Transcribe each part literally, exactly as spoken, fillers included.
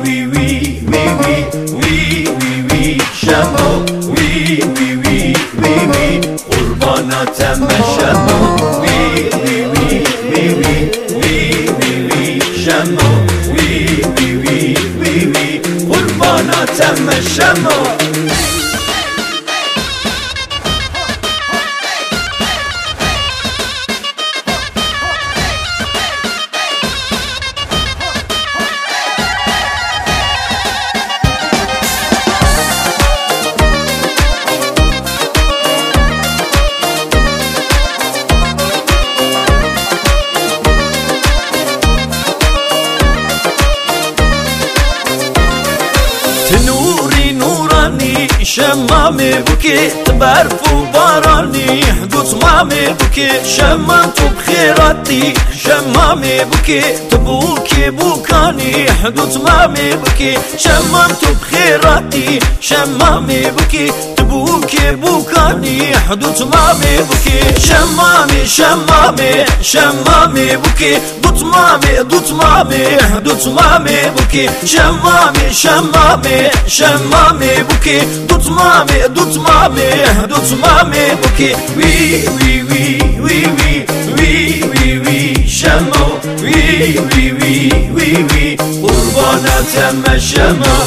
وی وی وی وی وی وی وی شمو وی وی وی وی وی قرباناتم شمو وی وی وی وی وی وی وی وی شمو وی وی وی وی وی قرباناتم شمو. تنوري نوراني شمامي بكي برف وباراني حدوث مامي بكي شممت بخيراتي شمامي بكي تبوكي بوكاني حدوث مامي بكي شممت بخيراتي شمامي بكي تبوكي بوكاني حدوث مامي بكي شمامي شمامي شمامي بكي دوت مامي دوت مامي حدوث مامي بكي شمامي شمامي شمامي بكي دوت مامي دوت مامي دوت مامي بكي وي وي وي وي وي وي وي وي شمو وي وي وي وي وي قرباناتم شمو.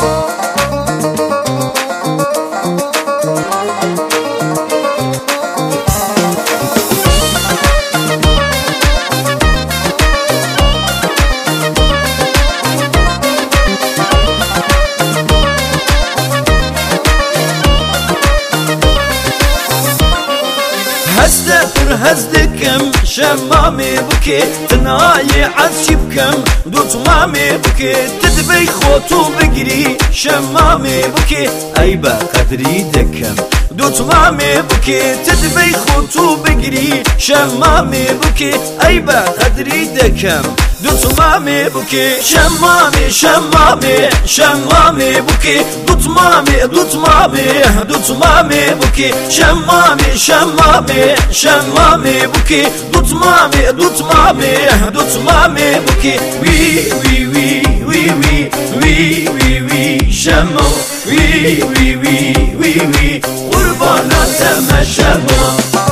هزدفر هزدكم شمامي بكي تناي عزشي بكم دوت مامي بكي تدبي خوتو بقري شمامي بكي ايبا قدري دكم دوت مامي بكي تدبي خوتو بقري شمامي بكي ايبا قدري دكم دوت مامي بكي شمامي شمامي شمامي بكي دوت مامي دوت مامي دوت مامي بكي شمامي شمامي شمامي بكي دوت مامي دوت مامي دوت مامي بكي وي وي وي وي وي وي وي وي شمو وي وي وي وي وي قرباناتم شمو.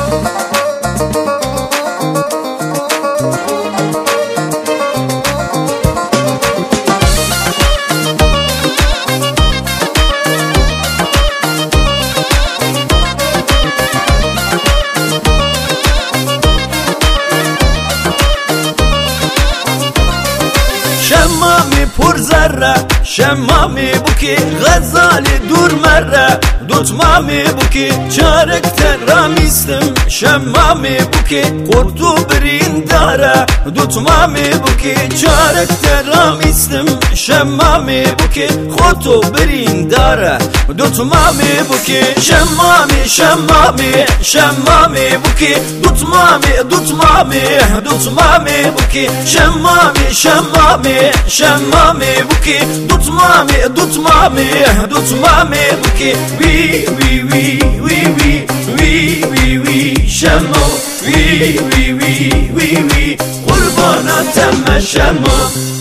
شمامي پر ذره شمامي بكي غزالي دور مره دوت مامي بكي چارك تراميستم شمامي بكي قرطو برين داره دوت مامي بكي چارك تراميستم شمامي بكي خطو برين داره دوت مامي بكي شمامي شمامي شمامي بكي دوت مامي دوت مامي دوت مامي بكي شمامي شمامي شمامي بكي دوت مامي دوت مامي دوت مامي بكي وي وي وي وي وي وي وي وي شمو وي وي وي وي وي قرباناتم شمو.